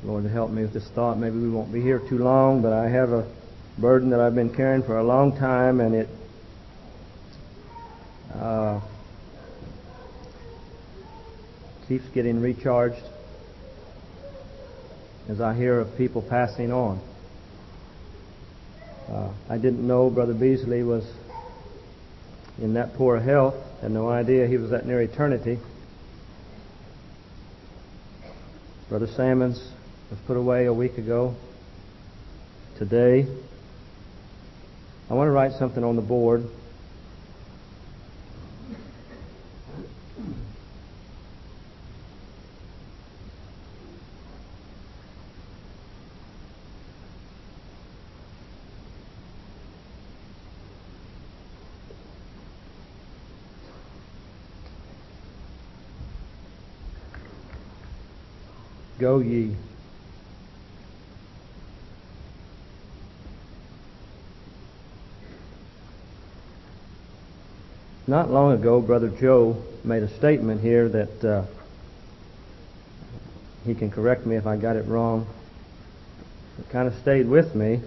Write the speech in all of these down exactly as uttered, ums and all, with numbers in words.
Lord, to help me with this thought. Maybe we won't be here too long, but I have a burden that I've been carrying for a long time, and it uh, keeps getting recharged as I hear of people passing on. Uh, I didn't know Brother Beasley was in that poor health. Had no idea he was that near eternity. Brother Sammons was put away a week ago. Today, I want to write something on the board. Go ye. Not long ago, Brother Joe made a statement here that uh, he can correct me if I got it wrong. It kind of stayed with me.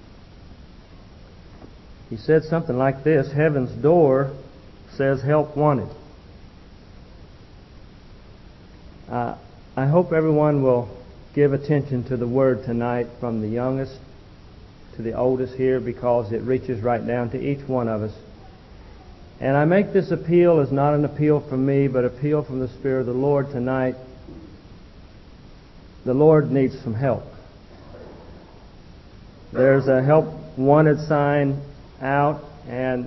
He said something like this: heaven's door says help wanted. Uh, I hope everyone will give attention to the word tonight, from the youngest to the oldest here, because it reaches right down to each one of us. And I make this appeal as not an appeal from me, but appeal from the Spirit of the Lord tonight. The Lord needs some help. There's a help wanted sign out, and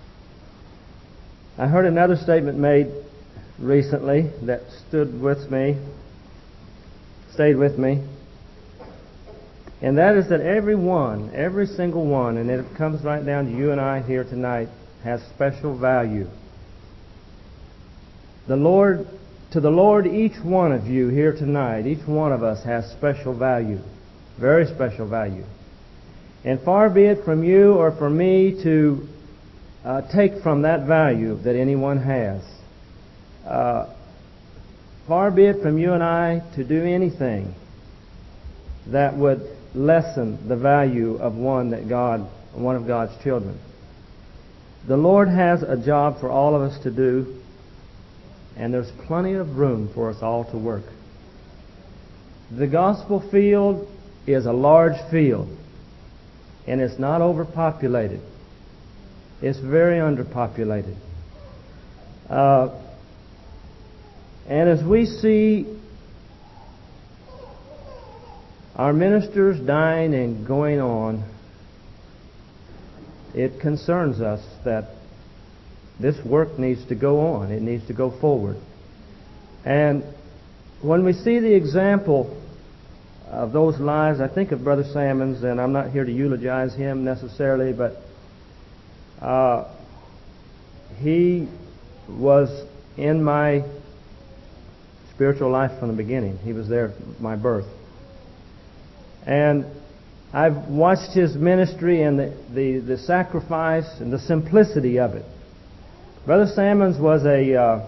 I heard another statement made recently that stood with me, stayed with me, and that is that every one, every single one, and it comes right down to you and I here tonight, has special value. The Lord, to the Lord, each one of you here tonight, each one of us has special value, very special value. And far be it from you or from me to uh, take from that value that anyone has. Uh, far be it from you and I to do anything that would lessen the value of one that God, one of God's children. The Lord has a job for all of us to do, and there's plenty of room for us all to work. The gospel field is a large field, and it's not overpopulated. It's very underpopulated. Uh, and as we see our ministers dying and going on, it concerns us that this work needs to go on. It needs to go forward. And when we see the example of those lives, I think of Brother Sammons, and I'm not here to eulogize him necessarily, but uh, he was in my spiritual life from the beginning. He was there at my birth. And I've watched his ministry and the, the, the sacrifice and the simplicity of it. Brother Sammons was a... Uh,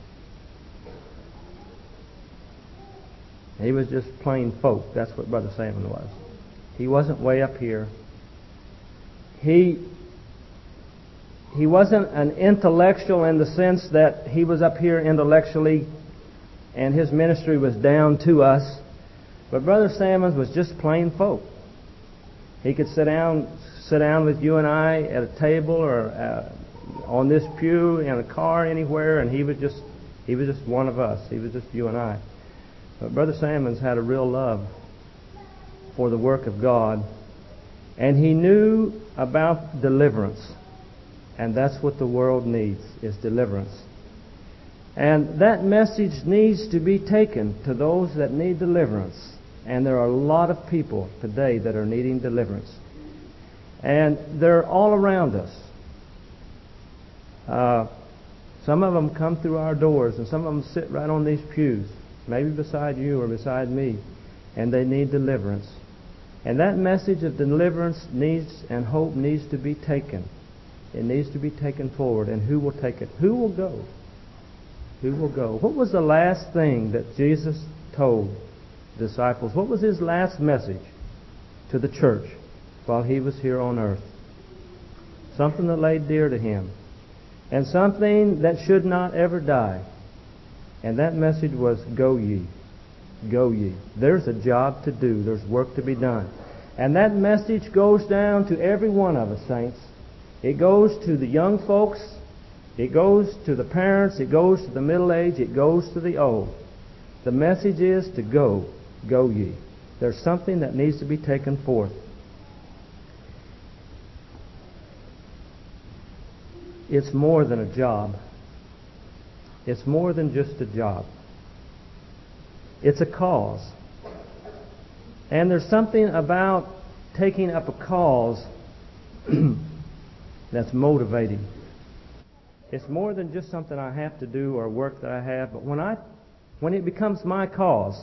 he was just plain folk. That's what Brother Sammons was. He wasn't way up here. He... He wasn't an intellectual in the sense that he was up here intellectually and his ministry was down to us. But Brother Sammons was just plain folk. He could sit down, sit down with you and I at a table or uh, on this pew in a car anywhere, and he was just he was just one of us. He was just you and I. But Brother Sammons had a real love for the work of God, and he knew about deliverance, and that's what the world needs, is deliverance. And that message needs to be taken to those that need deliverance. And there are a lot of people today that are needing deliverance. And they're all around us. Uh, some of them come through our doors, and some of them sit right on these pews, maybe beside you or beside me, and they need deliverance. And that message of deliverance needs and hope needs to be taken. It needs to be taken forward. And who will take it? Who will go? Who will go? What was the last thing that Jesus told disciples, what was his last message to the church while he was here on earth? Something that lay dear to him, and something that should not ever die. And that message was, go ye. Go ye. There's a job to do. There's work to be done. And that message goes down to every one of us, saints. It goes to the young folks. It goes to the parents. It goes to the middle-aged. It goes to the old. The message is to go. Go ye. There's something that needs to be taken forth. It's more than a job. It's more than just a job. It's a cause. And there's something about taking up a cause that's motivating. It's more than just something I have to do or work that I have, but when I when it becomes my cause,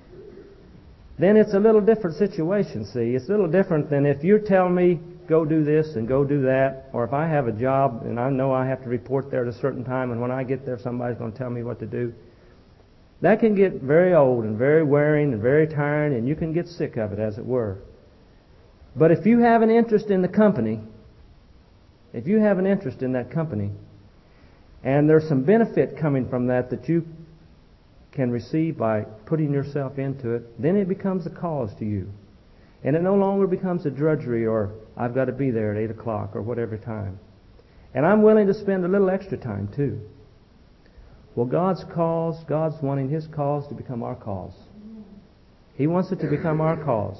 then it's a little different situation, see. It's a little different than if you're telling me, go do this and go do that, or if I have a job and I know I have to report there at a certain time, and when I get there somebody's going to tell me what to do. That can get very old and very wearing and very tiring, and you can get sick of it, as it were. But if you have an interest in the company, if you have an interest in that company, and there's some benefit coming from that that you can receive by putting yourself into it, then it becomes a cause to you. And it no longer becomes a drudgery or I've got to be there at eight o'clock or whatever time. And I'm willing to spend a little extra time too. Well, God's cause, God's wanting His cause to become our cause. He wants it to become our cause.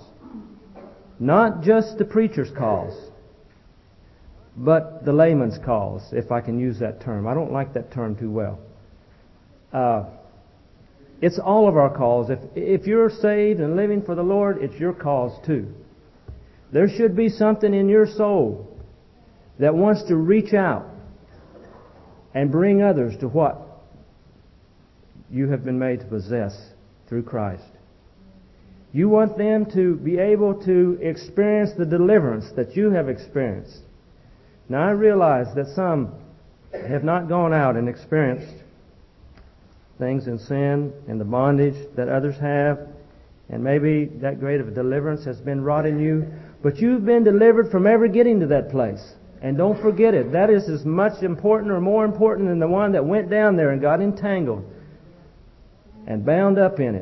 Not just the preacher's cause, but the layman's cause, if I can use that term. I don't like that term too well. Uh, it's all of our cause. If, if you're saved and living for the Lord, it's your cause too. There should be something in your soul that wants to reach out and bring others to what you have been made to possess through Christ. You want them to be able to experience the deliverance that you have experienced. Now, I realize that some have not gone out and experienced things in sin and the bondage that others have, and maybe that great of a deliverance has been wrought in you, but you've been delivered from ever getting to that place. And don't forget it. That is as much important or more important than the one that went down there and got entangled and bound up in it.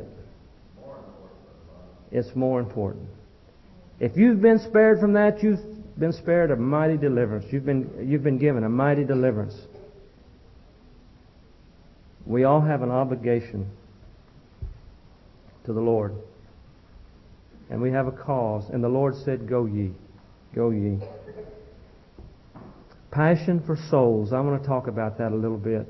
It's more important. If you've been spared from that, you've been spared a mighty deliverance. You've been you've been given a mighty deliverance. We all have an obligation to the Lord. And we have a cause. And the Lord said, go ye. Go ye. Passion for souls. I want to talk about that a little bit.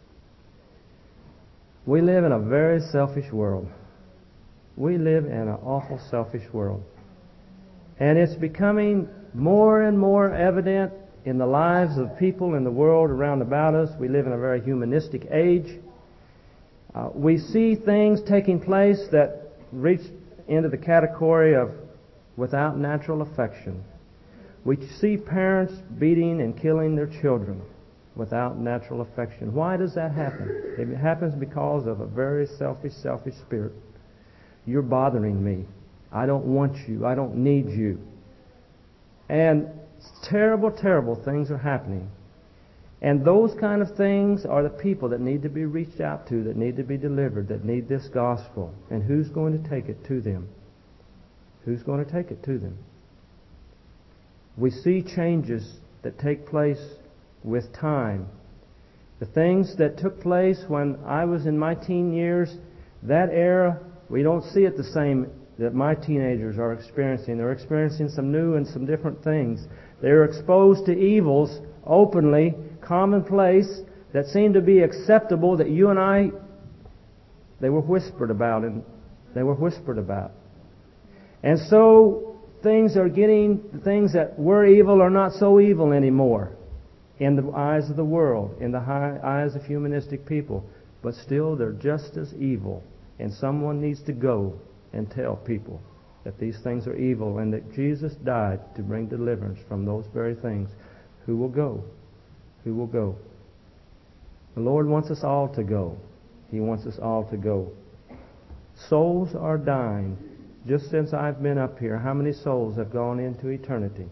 We live in a very selfish world. We live in an awful selfish world. And it's becoming more and more evident in the lives of people in the world around about us. We live in a very humanistic age. Uh, we see things taking place that reach into the category of without natural affection. We see parents beating and killing their children without natural affection. Why does that happen? It happens because of a very selfish, selfish spirit. You're bothering me. I don't want you. I don't need you. And terrible, terrible things are happening. And those kind of things are the people that need to be reached out to, that need to be delivered, that need this gospel. And who's going to take it to them? Who's going to take it to them? We see changes that take place with time. The things that took place when I was in my teen years, that era, we don't see it the same that my teenagers are experiencing. They're experiencing some new and some different things. They're exposed to evils openly, commonplace, that seem to be acceptable, that you and I, they were whispered about, and they were whispered about. And so things are getting, things that were evil are not so evil anymore in the eyes of the world, in the high eyes of humanistic people. But still, they're just as evil. And someone needs to go and tell people that these things are evil and that Jesus died to bring deliverance from those very things. Who will go? Who will go? The Lord wants us all to go. He wants us all to go. Souls are dying. Just since I've been up here, how many souls have gone into eternity?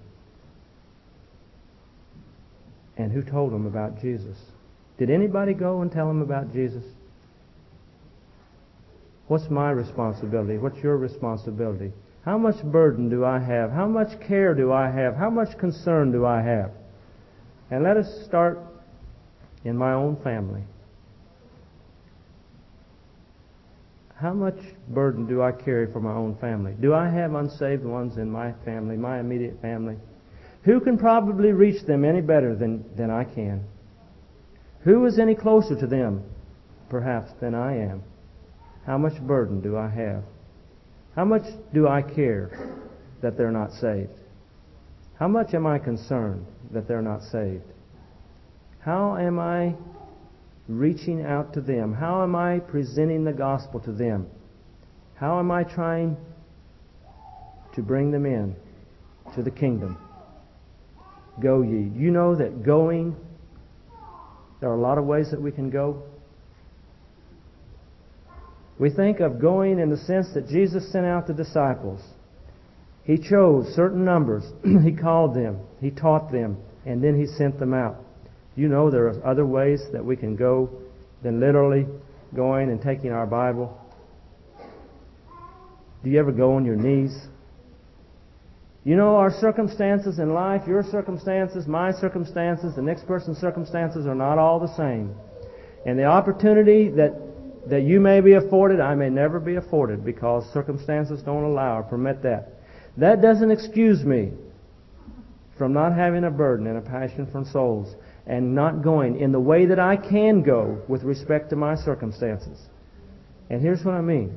And who told them about Jesus? Did anybody go and tell them about Jesus? What's my responsibility? What's your responsibility? How much burden do I have? How much care do I have? How much concern do I have? And let us start in my own family. How much burden do I carry for my own family? Do I have unsaved ones in my family, my immediate family? Who can probably reach them any better than, than I can? Who is any closer to them, perhaps, than I am? How much burden do I have? How much do I care that they're not saved? How much am I concerned that they're not saved? How am I reaching out to them? How am I presenting the gospel to them? How am I trying to bring them in to the kingdom? Go ye. You know that going, there are a lot of ways that we can go. We think of going in the sense that Jesus sent out the disciples. He chose certain numbers. He called them. He taught them. And then He sent them out. You know there are other ways that we can go than literally going and taking our Bible. Do you ever go on your knees? You know our circumstances in life, your circumstances, my circumstances, the next person's circumstances are not all the same. And the opportunity that, that you may be afforded, I may never be afforded because circumstances don't allow or permit that. That doesn't excuse me from not having a burden and a passion for souls and not going in the way that I can go with respect to my circumstances. And here's what I mean.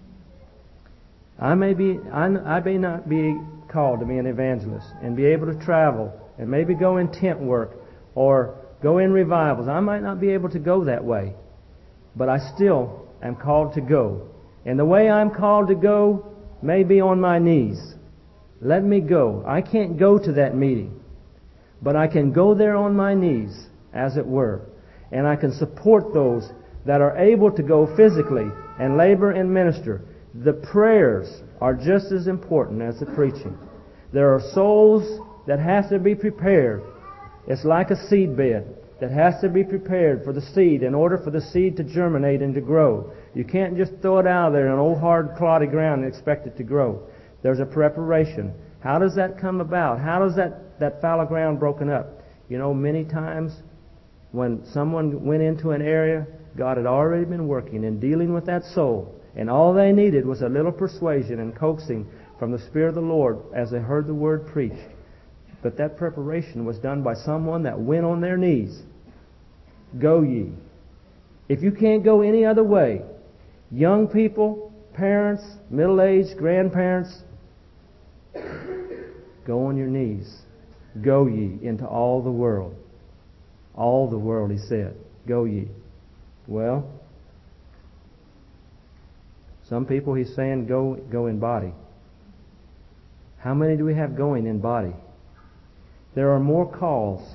I may be, I, I may not be called to be an evangelist and be able to travel and maybe go in tent work or go in revivals. I might not be able to go that way, but I still am called to go. And the way I'm called to go may be on my knees. Let me go. I can't go to that meeting, but I can go there on my knees, as it were, and I can support those that are able to go physically and labor and minister. The prayers are just as important as the preaching. There are souls that have to be prepared. It's like a seed bed that has to be prepared for the seed in order for the seed to germinate and to grow. You can't just throw it out there in an old hard cloddy ground and expect it to grow. There's a preparation. How does that come about? How does that, that fallow ground broken up? You know, many times when someone went into an area, God had already been working and dealing with that soul. And all they needed was a little persuasion and coaxing from the Spirit of the Lord as they heard the Word preached. But that preparation was done by someone that went on their knees. Go ye. If you can't go any other way, young people, parents, middle-aged, grandparents, go on your knees. Go ye into all the world. All the world, He said. Go ye. Well, some people He's saying go go in body. How many do we have going in body? There are more calls.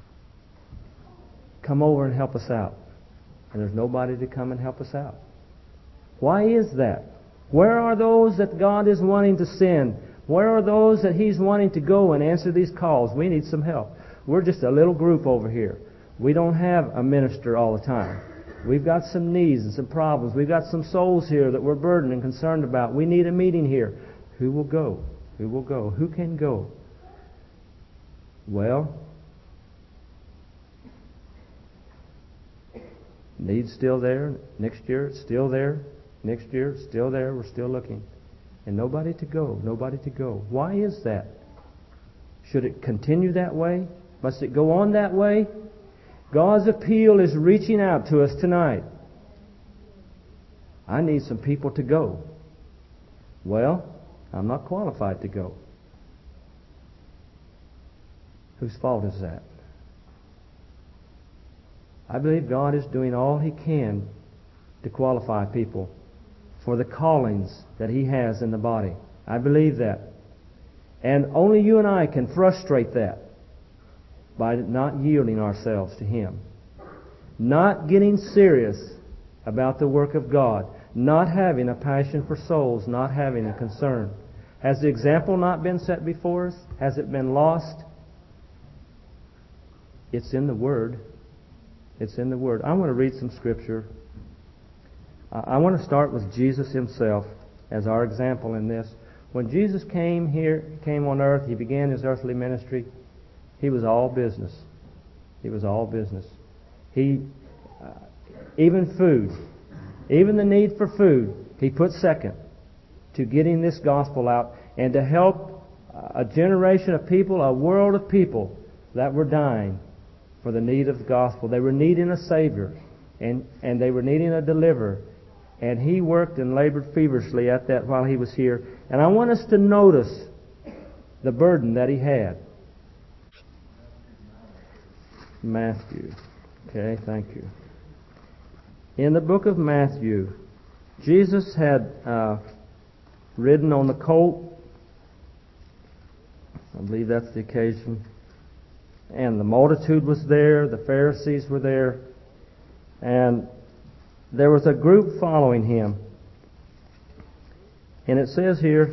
Come over and help us out. And there's nobody to come and help us out. Why is that? Where are those that God is wanting to send? Where are those that He's wanting to go and answer these calls? We need some help. We're just a little group over here. We don't have a minister all the time. We've got some needs and some problems. We've got some souls here that we're burdened and concerned about. We need a meeting here. Who will go? Who will go? Who can go? Well, need's still there. Next year it's still there. Next year it's still there. We're still looking. And nobody to go. Nobody to go. Why is that? Should it continue that way? Must it go on that way? God's appeal is reaching out to us tonight. I need some people to go. Well, I'm not qualified to go. Whose fault is that? I believe God is doing all He can to qualify people for the callings that He has in the body. I believe that. And only you and I can frustrate that by not yielding ourselves to Him. Not getting serious about the work of God. not having a passion for souls, not having a concern. Has the example not been set before us? Has it been lost? It's in the Word. It's in the Word. I want to read some Scripture. I want to start with Jesus Himself as our example in this. When Jesus came here, came on earth, He began His earthly ministry. He was all business. He was all business. He, uh, even food, even the need for food, He put second to getting this gospel out and to help a generation of people, a world of people that were dying for the need of the gospel. They were needing a Savior, and, and they were needing a deliverer. And He worked and labored feverishly at that while He was here. And I want us to notice the burden that He had. Matthew. Okay, thank you. In the book of Matthew, Jesus had uh, ridden on the colt. I believe that's the occasion. And the multitude was there. The Pharisees were there. And there was a group following Him. And it says here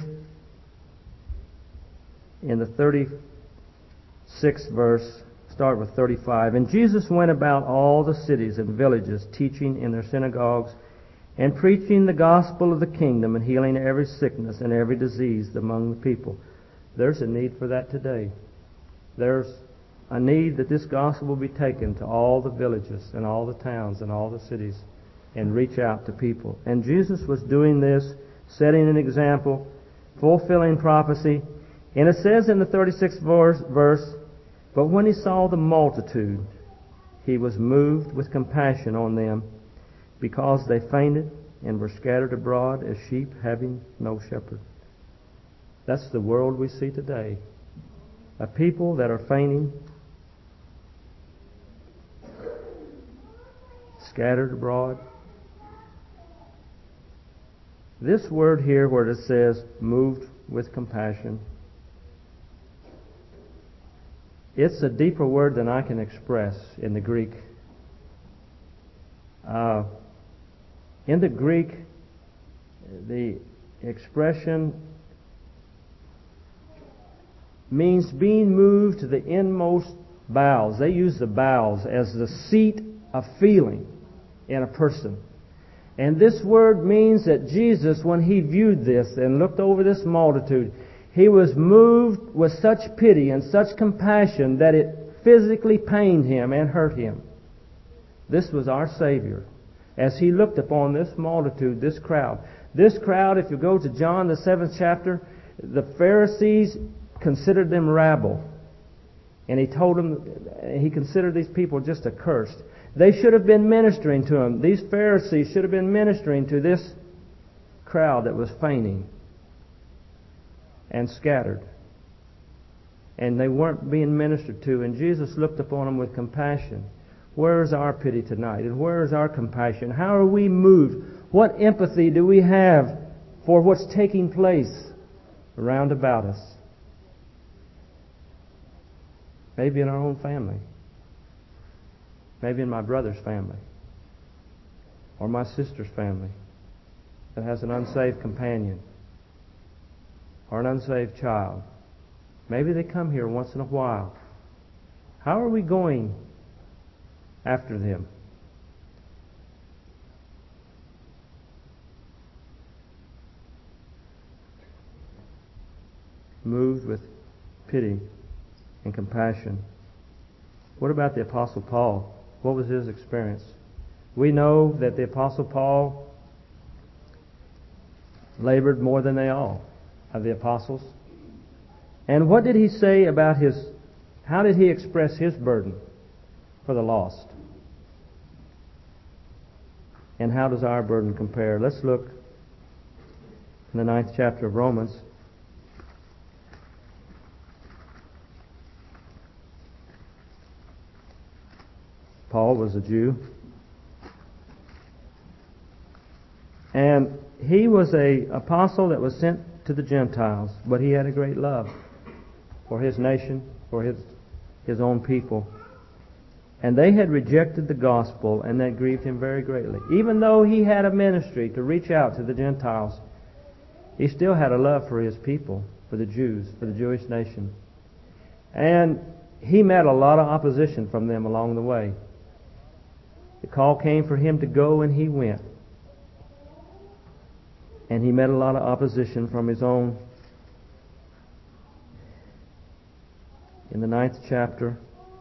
in the thirty-sixth verse, start with thirty-five. And Jesus went about all the cities and villages, teaching in their synagogues and preaching the gospel of the kingdom and healing every sickness and every disease among the people. There's a need for that today. There's a need that this gospel will be taken to all the villages and all the towns and all the cities and reach out to people. And Jesus was doing this, setting an example, fulfilling prophecy. And it says in the thirty-sixth verse, verse, but when He saw the multitude, He was moved with compassion on them, because they fainted and were scattered abroad as sheep having no shepherd. That's the world we see today. A people that are fainting, scattered abroad. This word here where it says moved with compassion, it's a deeper word than I can express in the Greek. Uh, in the Greek, the expression means being moved to the inmost bowels. They use the bowels as the seat of feeling in a person. And this word means that Jesus, when He viewed this and looked over this multitude, He was moved with such pity and such compassion that it physically pained Him and hurt Him. This was our Savior. As He looked upon this multitude, this crowd. This crowd, if you go to John, the seventh chapter, the Pharisees considered them rabble. And He told them, He considered these people just accursed. They should have been ministering to Him. These Pharisees should have been ministering to this crowd that was fainting and scattered. And they weren't being ministered to. And Jesus looked upon them with compassion. Where is our pity tonight? And where is our compassion? How are we moved? What empathy do we have for what's taking place around about us? Maybe in our own family. Maybe in my brother's family. Or my sister's family that has an unsaved companion. Or an unsaved child. Maybe they come here once in a while. How are we going after them? Moved with pity and compassion. What about the Apostle Paul? What was his experience? We know that the Apostle Paul labored more than they all of the apostles. And what did he say about his, how did he express his burden for the lost? And how does our burden compare? Let's look in the ninth chapter of Romans. Paul was a Jew. And he was an apostle that was sent to the Gentiles, but he had a great love for his nation, for his his own people. And they had rejected the gospel, and that grieved him very greatly. Even though he had a ministry to reach out to the Gentiles, he still had a love for his people, for the Jews, for the Jewish nation. And he met a lot of opposition from them along the way. The call came for him to go, and he went. And he met a lot of opposition from his own. In the ninth chapter,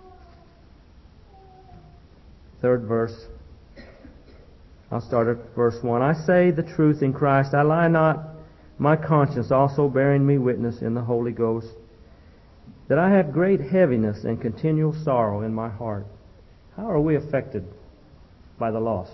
third verse, I'll start at verse one. I say the truth in Christ, I lie not, my conscience also bearing me witness in the Holy Ghost, that I have great heaviness and continual sorrow in my heart. How are we affected by the lost?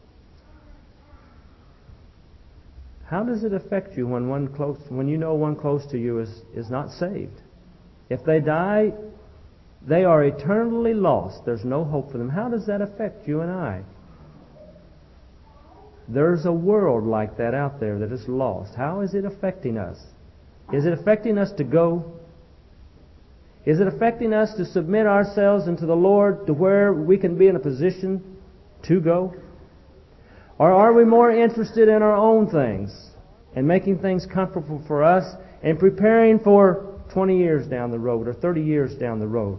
How does it affect you when one close, when you know one close to you is, is not saved? If they die, they are eternally lost. There's no hope for them. How does that affect you and I? There's a world like that out there that is lost. How is it affecting us? Is it affecting us to go? Is it affecting us to submit ourselves unto the Lord to where we can be in a position to go? Or are we more interested in our own things and making things comfortable for us and preparing for twenty years down the road or thirty years down the road?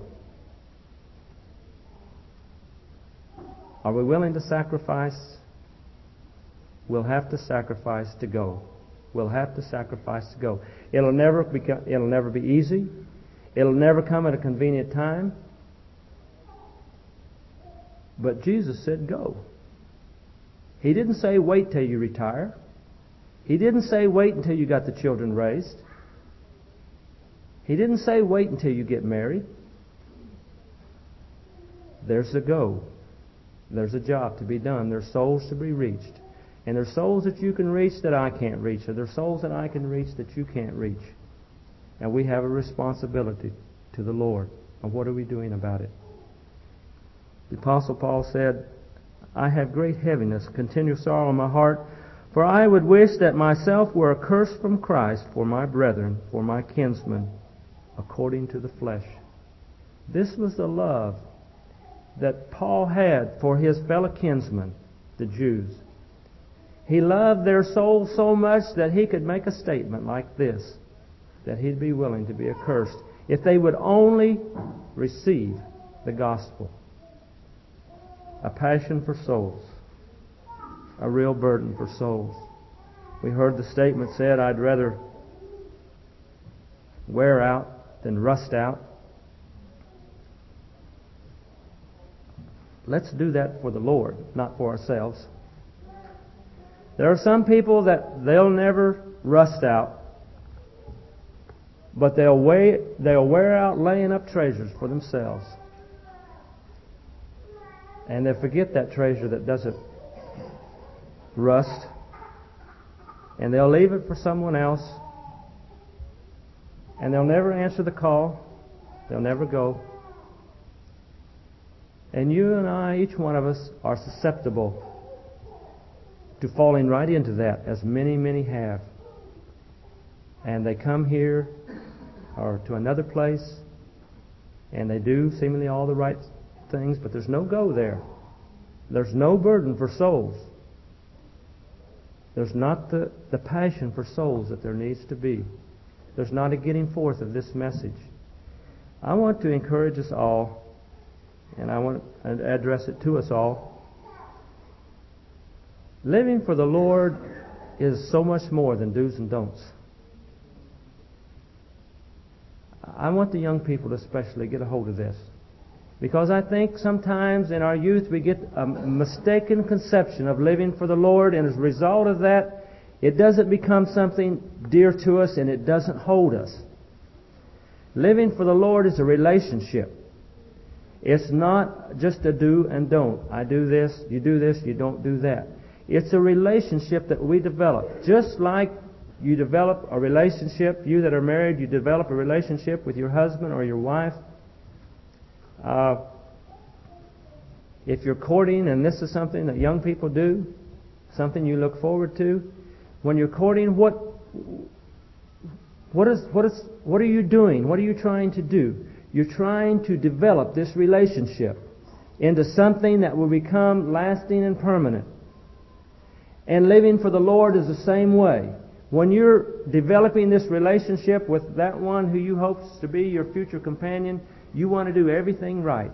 Are we willing to sacrifice? We'll have to sacrifice to go. We'll have to sacrifice to go. It'll never become, it'll never be easy. It'll never come at a convenient time. But Jesus said go. He didn't say wait till you retire. He didn't say wait until you got the children raised. He didn't say wait until you get married. There's a go. There's a job to be done. There's souls to be reached. And there's souls that you can reach that I can't reach. Or there's souls that I can reach that you can't reach. And we have a responsibility to the Lord. And what are we doing about it? The Apostle Paul said, I have great heaviness, continual sorrow in my heart, for I would wish that myself were accursed from Christ for my brethren, for my kinsmen, according to the flesh. This was the love that Paul had for his fellow kinsmen, the Jews. He loved their souls so much that he could make a statement like this, that he'd be willing to be accursed if they would only receive the gospel. A passion for souls. A real burden for souls. We heard the statement said, I'd rather wear out than rust out. Let's do that for the Lord, not for ourselves. There are some people that they'll never rust out, but they'll wear, they'll wear out laying up treasures for themselves. And they forget that treasure that doesn't rust. And they'll leave it for someone else. And they'll never answer the call. They'll never go. And you and I, each one of us, are susceptible to falling right into that, as many, many have. And they come here or to another place, and they do seemingly all the right things, but there's no go there. There's no burden for souls. There's not the, the passion for souls that there needs to be. There's not a getting forth of this message. I want to encourage us all, and I want to address it to us all. Living for the Lord is so much more than do's and don'ts. I want the young people to especially get a hold of this. Because I think sometimes in our youth we get a mistaken conception of living for the Lord, and as a result of that, it doesn't become something dear to us and it doesn't hold us. Living for the Lord is a relationship. It's not just a do and don't. I do this, you do this, you don't do that. It's a relationship that we develop. Just like you develop a relationship, you that are married, you develop a relationship with your husband or your wife. Uh, if you're courting, and this is something that young people do, something you look forward to, when you're courting, what what is what is what are you doing? What are you trying to do? You're trying to develop this relationship into something that will become lasting and permanent. And living for the Lord is the same way. When you're developing this relationship with that one who you hope to be your future companion, you want to do everything right.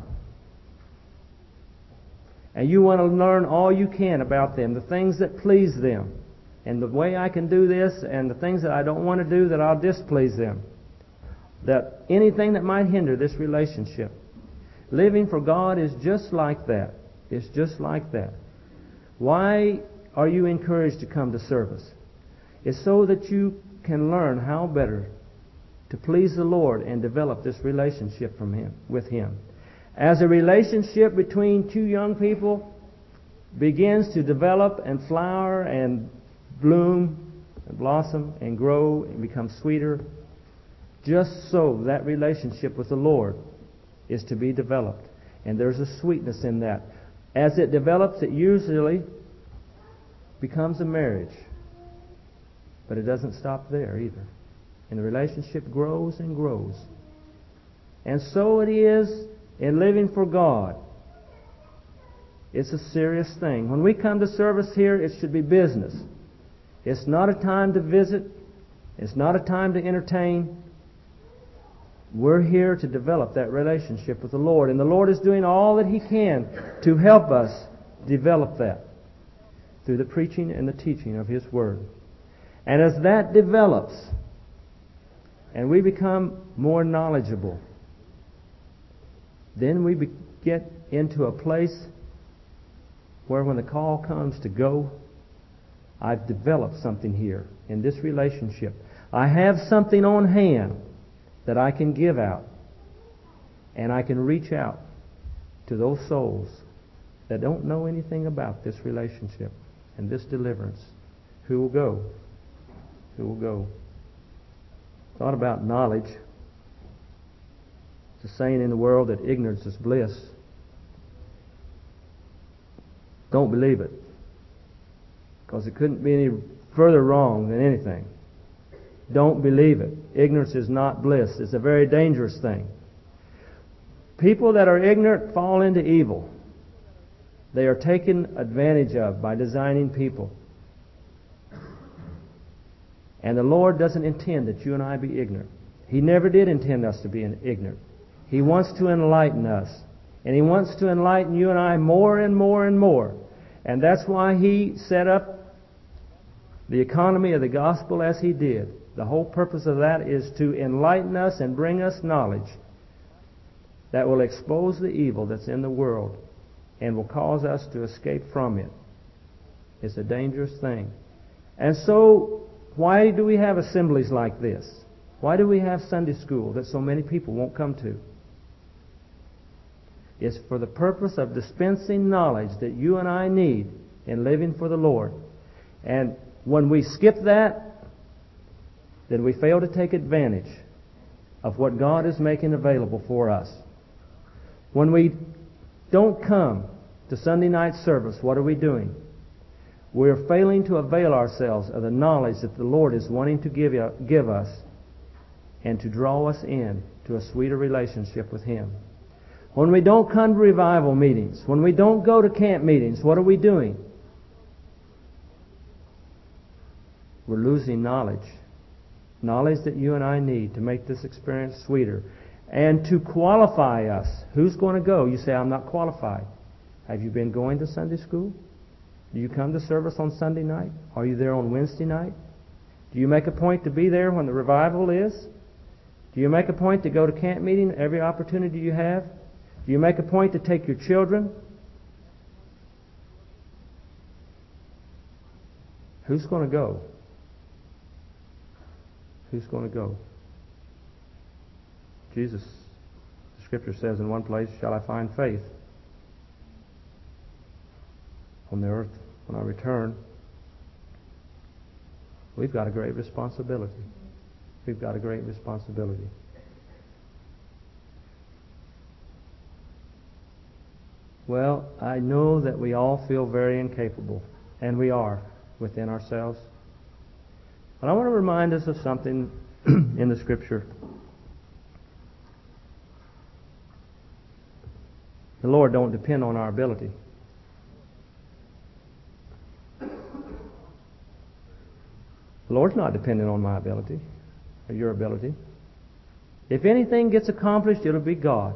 And you want to learn all you can about them, the things that please them, and the way I can do this, and the things that I don't want to do that I'll displease them. That anything that might hinder this relationship. Living for God is just like that. It's just like that. Why are you encouraged to come to service? It's so that you can learn how better to please the Lord and develop this relationship from Him, with Him. As a relationship between two young people begins to develop and flower and bloom and blossom and grow and become sweeter, just so that relationship with the Lord is to be developed. And there's a sweetness in that. As it develops, it usually becomes a marriage. But it doesn't stop there either. And the relationship grows and grows. And so it is in living for God. It's a serious thing. When we come to service here, it should be business. It's not a time to visit. It's not a time to entertain. We're here to develop that relationship with the Lord. And the Lord is doing all that He can to help us develop that through the preaching and the teaching of His Word. And as that develops, and we become more knowledgeable, then we be- get into a place where when the call comes to go, I've developed something here in this relationship. I have something on hand that I can give out. And I can reach out to those souls that don't know anything about this relationship and this deliverance. Who will go? Who will go? Thought about knowledge. It's a saying in the world that ignorance is bliss. Don't believe it, because it couldn't be any further wrong than anything. Don't believe it. Ignorance is not bliss. It's a very dangerous thing. People that are ignorant fall into evil. They are taken advantage of by designing people. And the Lord doesn't intend that you and I be ignorant. He never did intend us to be ignorant. He wants to enlighten us. And He wants to enlighten you and I more and more and more. And that's why He set up the economy of the gospel as He did. The whole purpose of that is to enlighten us and bring us knowledge that will expose the evil that's in the world and will cause us to escape from it. It's a dangerous thing. And so, why do we have assemblies like this? Why do we have Sunday school that so many people won't come to? It's for the purpose of dispensing knowledge that you and I need in living for the Lord. And when we skip that, then we fail to take advantage of what God is making available for us. When we don't come to Sunday night service, what are we doing? We're failing to avail ourselves of the knowledge that the Lord is wanting to give, give us and to draw us in to a sweeter relationship with Him. When we don't come to revival meetings, when we don't go to camp meetings, what are we doing? We're losing knowledge. Knowledge that you and I need to make this experience sweeter. And to qualify us. Who's going to go? You say, I'm not qualified. Have you been going to Sunday school? Do you come to service on Sunday night? Are you there on Wednesday night? Do you make a point to be there when the revival is? Do you make a point to go to camp meeting every opportunity you have? Do you make a point to take your children? Who's going to go? Who's going to go? Jesus, the Scripture says in one place, shall I find faith on the earth when I return? We've got a great responsibility. We've got a great responsibility. Well, I know that we all feel very incapable, and we are within ourselves. But I want to remind us of something in the Scripture. The Lord don't depend on our ability. The Lord's not dependent on my ability or your ability. If anything gets accomplished, it'll be God.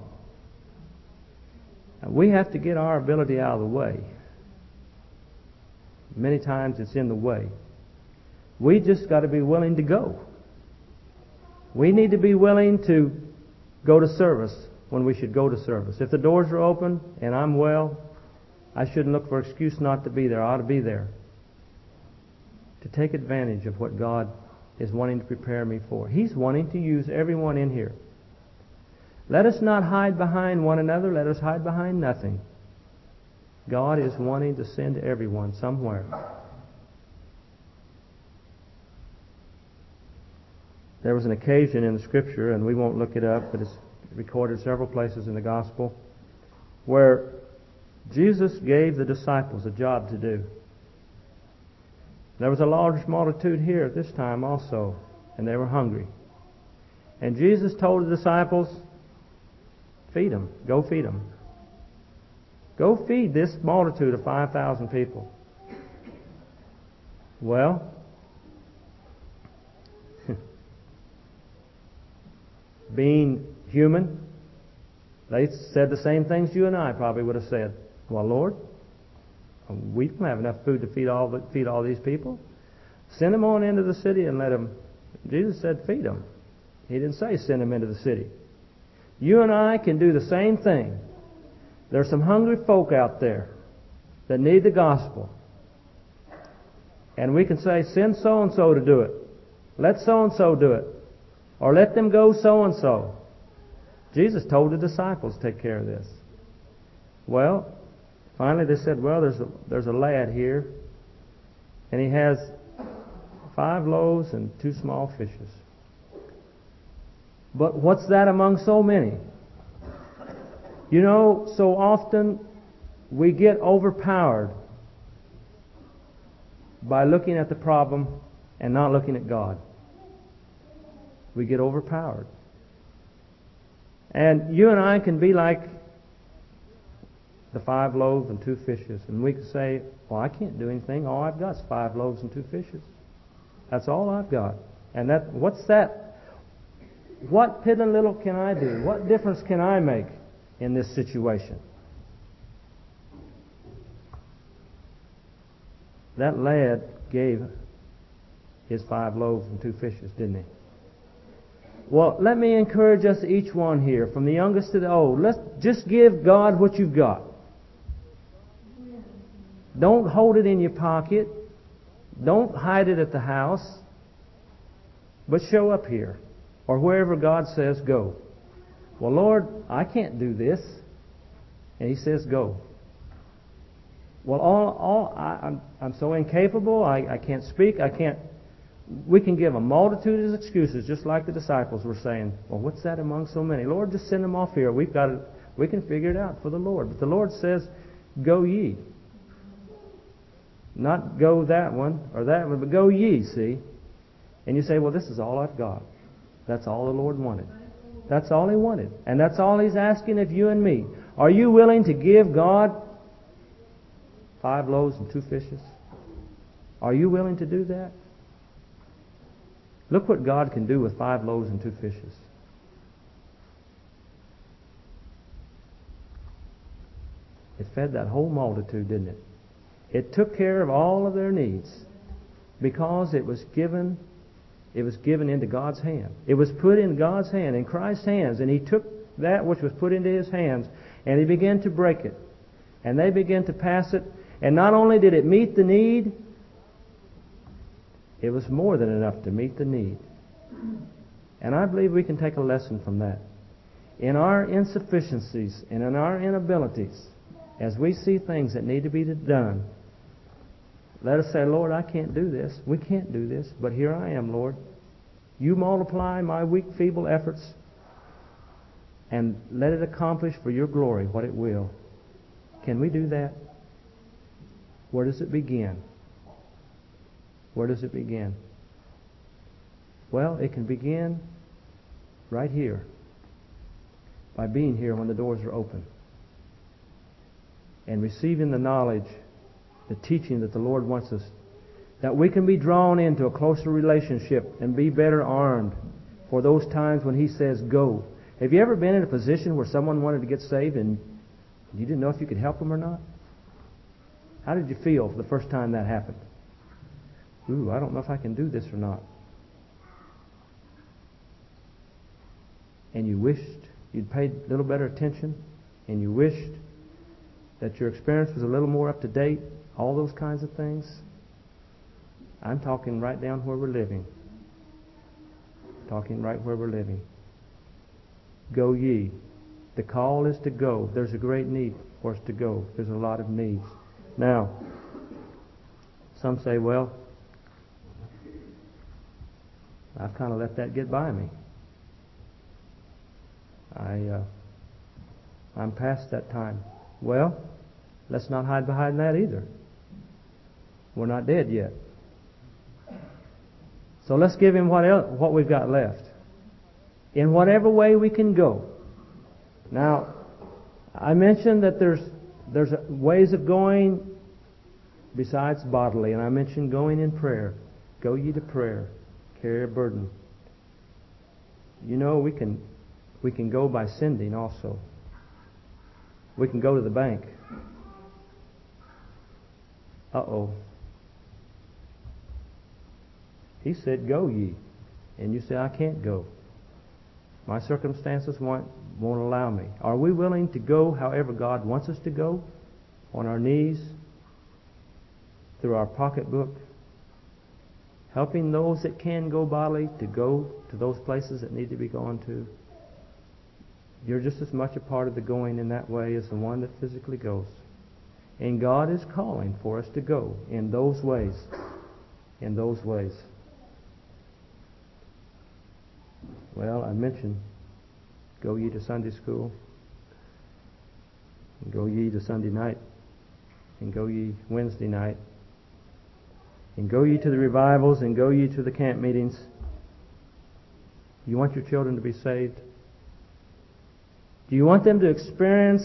And we have to get our ability out of the way. Many times it's in the way. We just got to be willing to go. We need to be willing to go to service when we should go to service. If the doors are open and I'm well, I shouldn't look for excuse not to be there. I ought to be there to take advantage of what God is wanting to prepare me for. He's wanting to use everyone in here. Let us not hide behind one another. Let us hide behind nothing. God is wanting to send everyone somewhere. There was an occasion in the Scripture, and we won't look it up, but it's recorded several places in the Gospel, where Jesus gave the disciples a job to do. There was a large multitude here at this time also, and they were hungry. And Jesus told the disciples, feed them. Go feed them. Go feed this multitude of five thousand people. Well, being human, they said the same things you and I probably would have said. Well, Lord, we don't have enough food to feed all the, feed all these people. Send them on into the city and let them. Jesus said, feed them. He didn't say send them into the city. You and I can do the same thing. There's some hungry folk out there that need the gospel. And we can say, send so-and-so to do it. Let so-and-so do it. Or let them go so-and-so. Jesus told the disciples to take care of this. Well, finally they said, well, there's a, there's a lad here, and he has five loaves and two small fishes. But what's that among so many? You know, so often we get overpowered by looking at the problem and not looking at God. We get overpowered. And you and I can be like the five loaves and two fishes. And we can say, well, I can't do anything. All I've got is five loaves and two fishes. That's all I've got. And that, what's that? What piddling little can I do? What difference can I make in this situation? That lad gave his five loaves and two fishes, didn't he? Well, let me encourage us each one here, from the youngest to the old. Let's just give God what you've got. Don't hold it in your pocket. Don't hide it at the house. But show up here, or wherever God says go. Well, Lord, I can't do this. And He says go. Well, all, all I, I'm, I'm so incapable. I, I can't speak. I can't. We can give a multitude of excuses, just like the disciples were saying. Well, what's that among so many? Lord, just send them off here. We've got it. We can figure it out for the Lord. But the Lord says, go ye. Not go that one or that one, but go ye, see? And you say, well, this is all I've got. That's all the Lord wanted. That's all He wanted. And that's all He's asking of you and me. Are you willing to give God five loaves and two fishes? Are you willing to do that? Look what God can do with five loaves and two fishes. It fed that whole multitude, didn't it? It took care of all of their needs because it was given, it was given into God's hand. It was put in God's hand, in Christ's hands, and He took that which was put into His hands and He began to break it. And they began to pass it. And not only did it meet the need, it was more than enough to meet the need. And I believe we can take a lesson from that. In our insufficiencies and in our inabilities, as we see things that need to be done, let us say, Lord, I can't do this. We can't do this, but here I am, Lord. You multiply my weak, feeble efforts and let it accomplish for your glory what it will. Can we do that? Where does it begin? Where does it begin? Well, it can begin right here, by being here when the doors are open. and receiving the knowledge, the teaching that the Lord wants us, that we can be drawn into a closer relationship and be better armed for those times when He says go. Have you ever been in a position where someone wanted to get saved and you didn't know if you could help them or not? How did you feel the first time that happened? Ooh, I don't know if I can do this or not. And you wished you'd paid a little better attention, and you wished that your experience was a little more up to date, all those kinds of things. I'm talking right down where we're living. Talking right where we're living. Go ye. The call is to go. There's a great need for us to go. There's a lot of needs. Now, some say, well, I've kind of let that get by me. I, uh, I'm past that time. Well, let's not hide behind that either. We're not dead yet. So let's give Him what else, what we've got left. In whatever way we can go. Now, I mentioned that there's there's ways of going besides bodily, and I mentioned going in prayer. Go ye to prayer. Carry a burden. You know, we can we can go by sending also. We can go to the bank. Uh-oh. He said, go ye. And you say, I can't go. My circumstances won't, won't allow me. Are we willing to go however God wants us to go? On our knees? Through our pocketbook? Helping those that can go bodily to go to those places that need to be gone to? You're just as much a part of the going in that way as the one that physically goes. And God is calling for us to go in those ways. In those ways. Well, I mentioned, go ye to Sunday school, and go ye to Sunday night, and go ye Wednesday night, and go ye to the revivals, and go ye to the camp meetings. You want your children to be saved? Do you want them to experience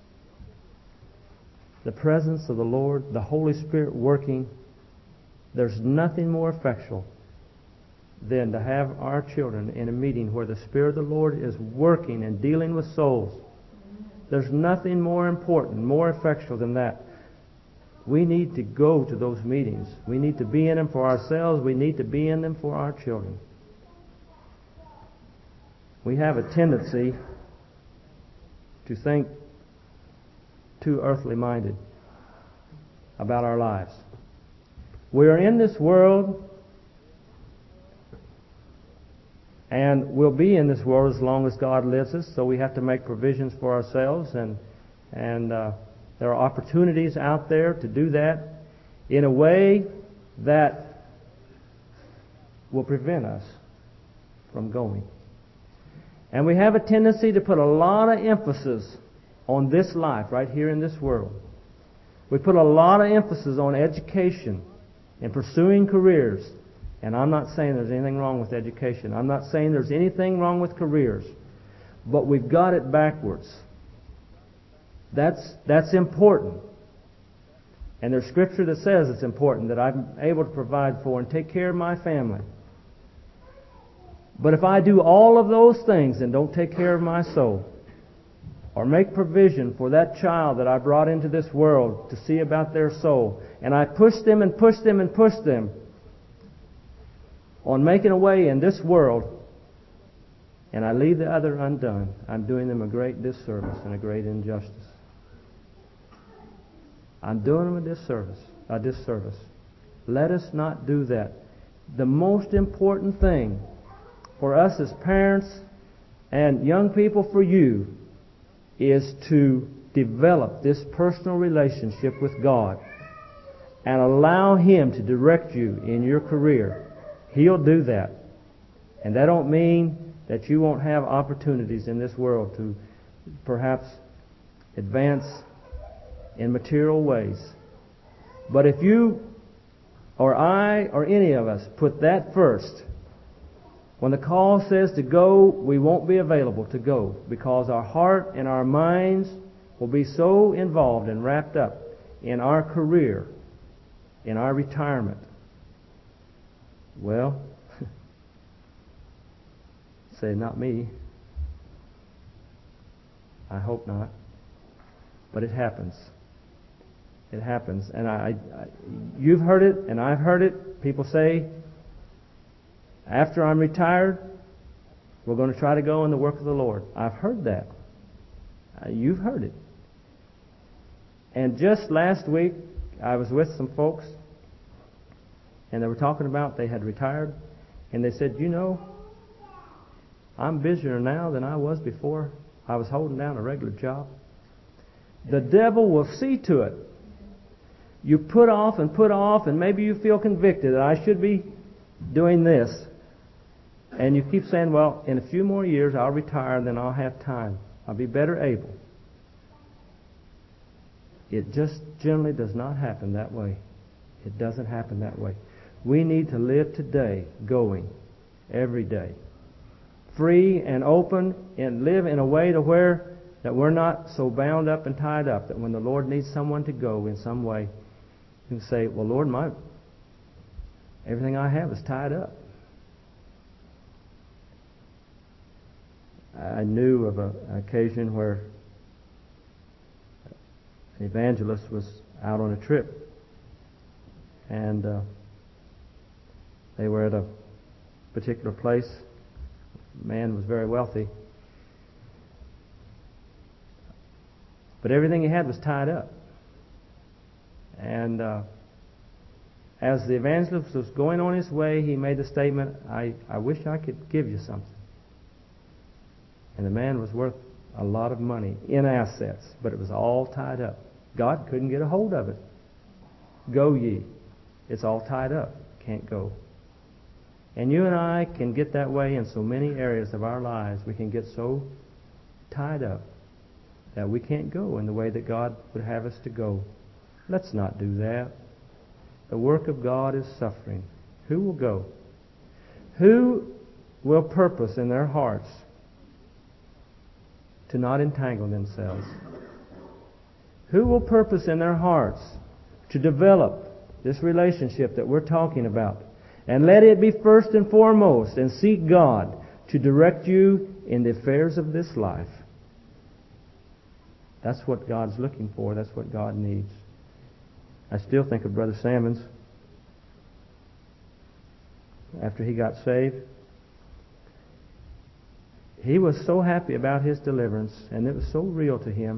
the presence of the Lord, the Holy Spirit working? There's nothing more effectual than to have our children in a meeting where the Spirit of the Lord is working and dealing with souls. There's nothing more important, more effectual than that. We need to go to those meetings. We need to be in them for ourselves. We need to be in them for our children. We have a tendency to think too earthly minded about our lives. We are in this world, and we'll be in this world as long as God lives us, so we have to make provisions for ourselves, and and uh, there are opportunities out there to do that in a way that will prevent us from going. And we have a tendency to put a lot of emphasis on this life right here in this world. We put a lot of emphasis on education and pursuing careers. And I'm not saying there's anything wrong with education. I'm not saying there's anything wrong with careers. But we've got it backwards. That's, that's important. And there's scripture that says it's important that I'm able to provide for and take care of my family. But if I do all of those things and don't take care of my soul, or make provision for that child that I brought into this world to see about their soul, and I push them and push them and push them on making a way in this world, and I leave the other undone, I'm doing them a great disservice and a great injustice. I'm doing them a disservice, a disservice. Let us not do that. The most important thing for us as parents and young people, for you, is to develop this personal relationship with God and allow Him to direct you in your career. He'll do that. And that don't mean that you won't have opportunities in this world to perhaps advance in material ways. But if you or I or any of us put that first, when the call says to go, we won't be available to go because our heart and our minds will be so involved and wrapped up in our career, in our retirement. Well, say not me. I hope not. But it happens. It happens. And I, I, you've heard it, and I've heard it. People say, after I'm retired, we're going to try to go in the work of the Lord. I've heard that. Uh, you've heard it. And just last week, I was with some folks, and they were talking about they had retired, and they said, you know, I'm busier now than I was before I was holding down a regular job. The devil will see to it. You put off and put off, and maybe you feel convicted that I should be doing this. And you keep saying, well, in a few more years I'll retire, and then I'll have time. I'll be better able. It just generally does not happen that way. It doesn't happen that way. We need to live today, going, every day. Free and open, and live in a way to where that we're not so bound up and tied up that when the Lord needs someone to go in some way, you can say, well, Lord, my everything I have is tied up. I knew of a, an occasion where an evangelist was out on a trip, and uh, they were at a particular place. The man was very wealthy, but everything he had was tied up. And uh, as the evangelist was going on his way, he made the statement, I, I wish I could give you something. And the man was worth a lot of money in assets, but it was all tied up. God couldn't get a hold of it. Go ye. It's all tied up. Can't go. And you and I can get that way in so many areas of our lives. We can get so tied up that we can't go in the way that God would have us to go. Let's not do that. The work of God is suffering. Who will go? Who will purpose in their hearts to not entangle themselves? Who will purpose in their hearts to develop this relationship that we're talking about? And let it be first and foremost, and seek God to direct you in the affairs of this life. That's what God's looking for. That's what God needs. I still think of Brother Sammons. After he got saved, he was so happy about his deliverance, and it was so real to him.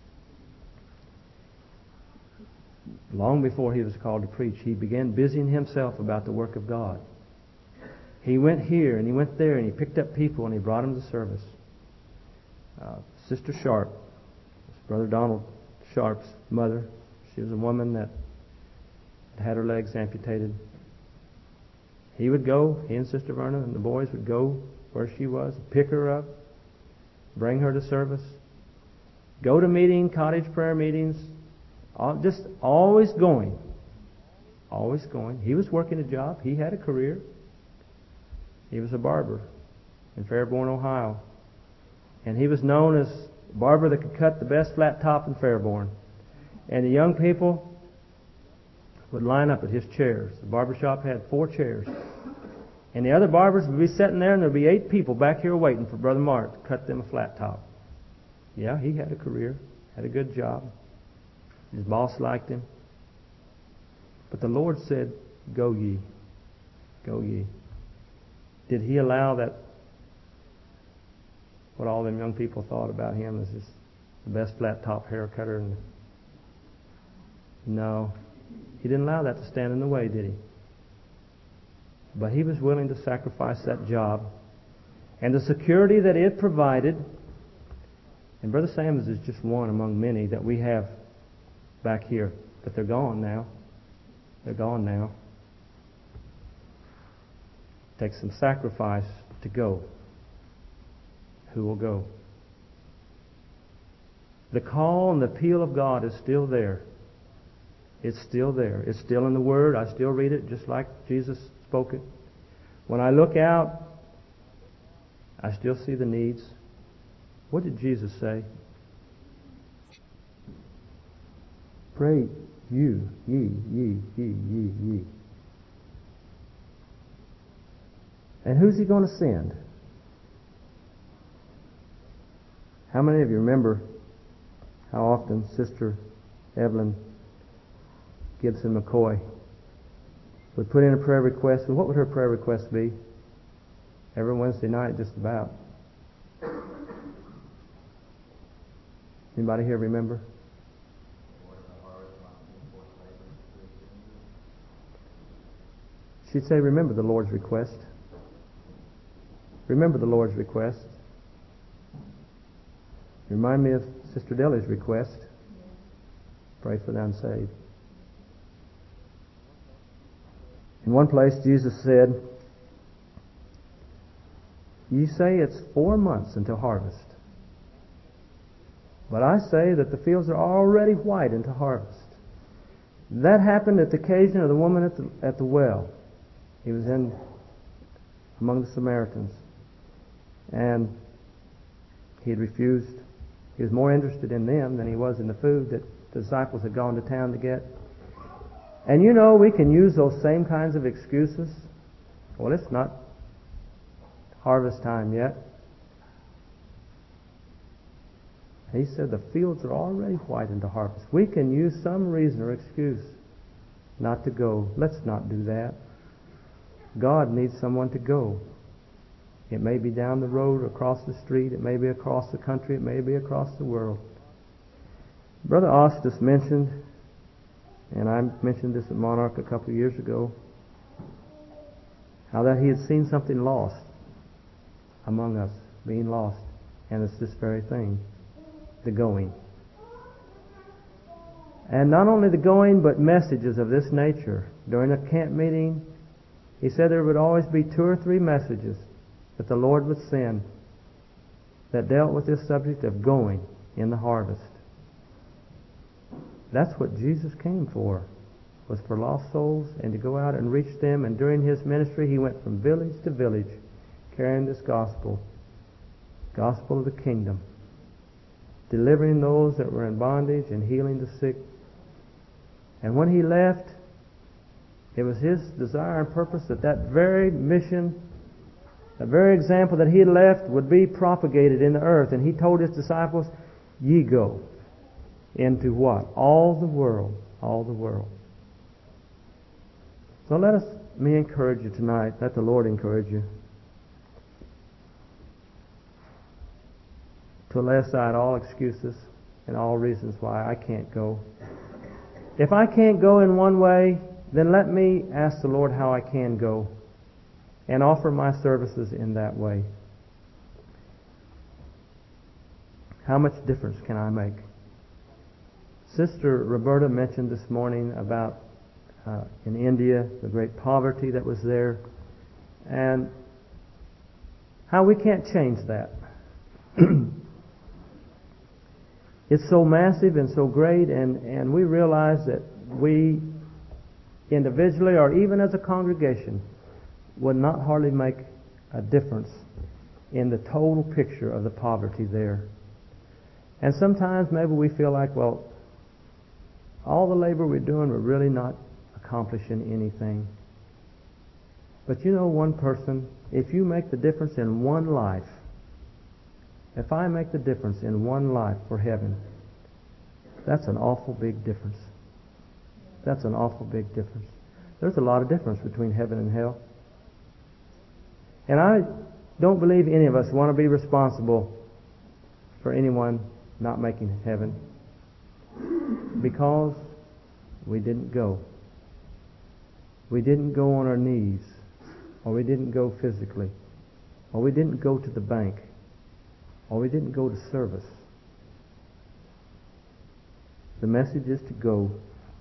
Long before he was called to preach, he began busying himself about the work of God. He went here and he went there, and he picked up people and he brought them to service. Uh, Sister Sharp, Brother Donald Sharp's mother, she was a woman that had her legs amputated. He would go, he and Sister Verna and the boys would go where she was, pick her up, bring her to service, go to meeting, cottage prayer meetings, all, just always going. Always going. He was working a job. He had a career. He was a barber in Fairborn, Ohio. And he was known as a barber that could cut the best flat top in Fairborn. And the young people would line up at his chairs. The barbershop had four chairs. And the other barbers would be sitting there, and there'd be eight people back here waiting for Brother Mark to cut them a flat top. Yeah, he had a career, had a good job. His boss liked him. But the Lord said, go ye. Go ye. Did he allow that, what all them young people thought about him as his, the best flat top hair cutter? And no. He didn't allow that to stand in the way, did he? But he was willing to sacrifice that job and the security that it provided. And Brother Sammons is just one among many that we have back here. But they're gone now. They're gone now. It takes some sacrifice to go. Who will go? The call and the appeal of God is still there. It's still there. It's still in the Word. I still read it just like Jesus spoke it. When I look out, I still see the needs. What did Jesus say? pray you, ye, ye, ye, ye, ye. And who's he going to send? How many of you remember how often Sister Evelyn Gibson McCoy would put in a prayer request? And what would her prayer request be? Every Wednesday night, just about. Anybody here remember? She'd say, remember the Lord's request. Remember the Lord's request. Remind me of Sister Delia's request. Pray for the unsaved. In one place, Jesus said, "You say it's four months until harvest. But I say that the fields are already white unto harvest." That happened at the occasion of the woman at the, at the well. He was in among the Samaritans. And he had refused. He was more interested in them than he was in the food that the disciples had gone to town to get. And you know, we can use those same kinds of excuses. Well, it's not harvest time yet. He said the fields are already white unto harvest. We can use some reason or excuse not to go. Let's not do that. God needs someone to go. It may be down the road, across the street, it may be across the country, it may be across the world. Brother Ostis mentioned, and I mentioned this at Monarch a couple of years ago, how that he had seen something lost among us, being lost. And it's this very thing, the going. And not only the going, but messages of this nature. During a camp meeting, he said there would always be two or three messages that the Lord would send that dealt with this subject of going in the harvest. That's what Jesus came for, was for lost souls and to go out and reach them. And during his ministry, he went from village to village carrying this gospel, gospel of the kingdom, delivering those that were in bondage and healing the sick. And when he left, it was his desire and purpose that that very mission, the very example that he had left, would be propagated in the earth. And he told his disciples, ye go into what? All the world. All the world. So let us, me encourage you tonight. Let the Lord encourage you to lay aside all excuses and all reasons why I can't go. If I can't go in one way, then let me ask the Lord how I can go and offer my services in that way. How much difference can I make? Sister Roberta mentioned this morning about uh, in India, the great poverty that was there, and how we can't change that. It's so massive and so great, and, and we realize that we individually or even as a congregation would not hardly make a difference in the total picture of the poverty there. And sometimes maybe we feel like, well, all the labor we're doing, we're really not accomplishing anything. But you know, one person, if you make the difference in one life, if I make the difference in one life for heaven, that's an awful big difference. That's an awful big difference. There's a lot of difference between heaven and hell. And I don't believe any of us want to be responsible for anyone not making heaven, because we didn't go. We didn't go on our knees, or we didn't go physically, or we didn't go to the bank, or we didn't go to service. The message is to go.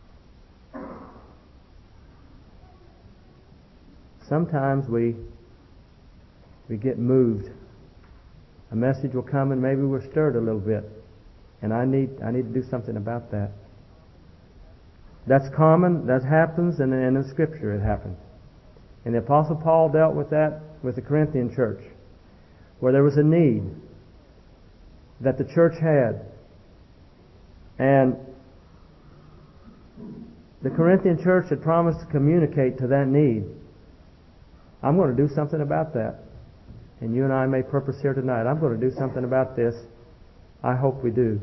Sometimes we we get moved. A message will come and maybe we're stirred a little bit. And I need I need to do something about that. That's common, that happens, and in the Scripture it happened. And the Apostle Paul dealt with that with the Corinthian church, where there was a need that the church had. And The Corinthian church had promised to communicate to that need. I'm going to do something about that. And you and I may purpose here tonight, I'm going to do something about this. I hope we do.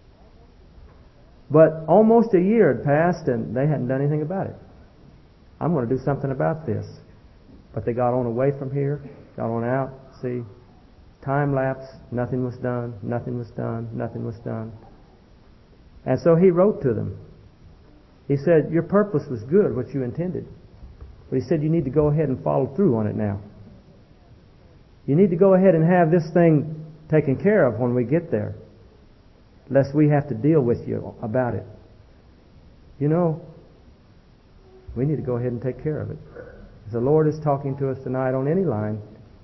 But almost a year had passed and they hadn't done anything about it. I'm going to do something about this. But they got on away from here, got on out, see, time lapse, nothing was done, nothing was done, nothing was done. And so he wrote to them. He said, your purpose was good, what you intended. But he said, you need to go ahead and follow through on it now. You need to go ahead and have this thing taken care of when we get there, lest we have to deal with you about it. You know, we need to go ahead and take care of it. If the Lord is talking to us tonight on any line,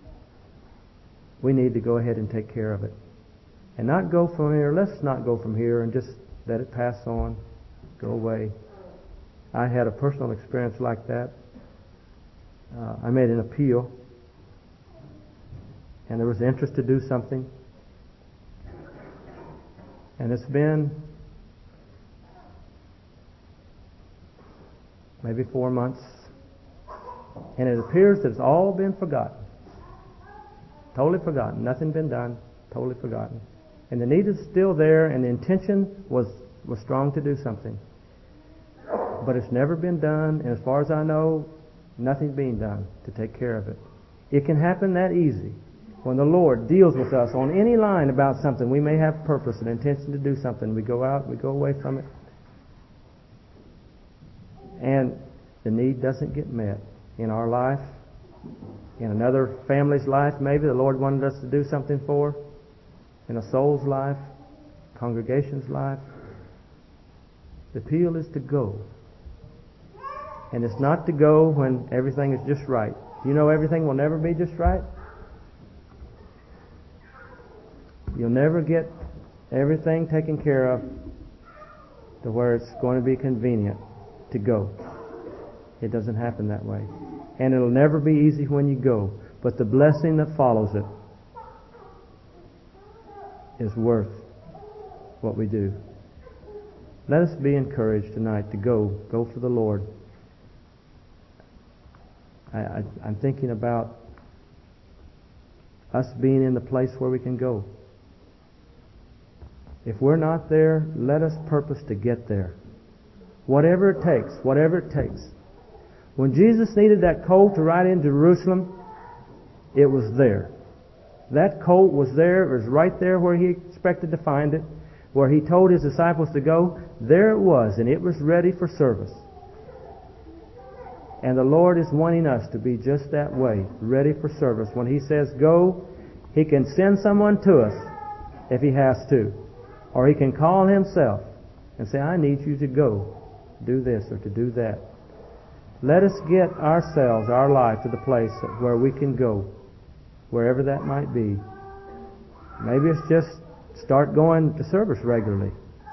we need to go ahead and take care of it. And not go from here, let's not go from here and just let it pass on, go away. I had a personal experience like that. Uh, I made an appeal, and there was interest to do something. And it's been maybe four months, and it appears that it's all been forgotten. Totally forgotten. Nothing been done. Totally forgotten. And the need is still there, and the intention was, was strong to do something. But it's never been done, and as far as I know, nothing's being done to take care of it. It can happen that easy. When the Lord deals with us on any line about something, we may have purpose and intention to do something. We go out, we go away from it, and the need doesn't get met in our life, in another family's life. Maybe the Lord wanted us to do something for, in a soul's life, congregation's life. The appeal is to go. And it's not to go when everything is just right. You know everything will never be just right? You'll never get everything taken care of to where it's going to be convenient to go. It doesn't happen that way. And it'll never be easy when you go. But the blessing that follows it is worth what we do. Let us be encouraged tonight to go. Go for the Lord. I, I, I'm thinking about us being in the place where we can go. If we're not there, let us purpose to get there. Whatever it takes, whatever it takes. When Jesus needed that colt to ride into Jerusalem, it was there. That colt was there. It was right there where he expected to find it, where he told his disciples to go. There it was, and it was ready for service. And the Lord is wanting us to be just that way, ready for service. When He says go, He can send someone to us if He has to. Or He can call Himself and say, I need you to go do this or to do that. Let us get ourselves, our life, to the place where we can go, wherever that might be. Maybe it's just start going to service regularly.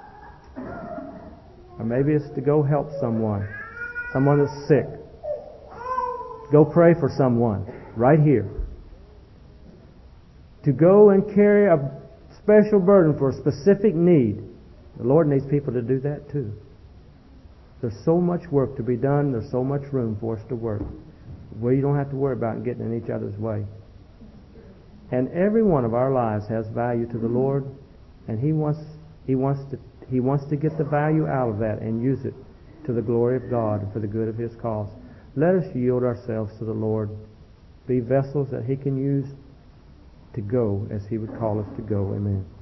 Or maybe it's to go help someone, someone that's sick. Go pray for someone right here. To go and carry a special burden for a specific need. The Lord needs people to do that too. There's so much work to be done. There's so much room for us to work. We don't have to worry about getting in each other's way. And every one of our lives has value to the Lord, and He wants He wants to He wants to get the value out of that and use it to the glory of God and for the good of His cause. Let us yield ourselves to the Lord, be vessels that He can use to go as He would call us to go. Amen.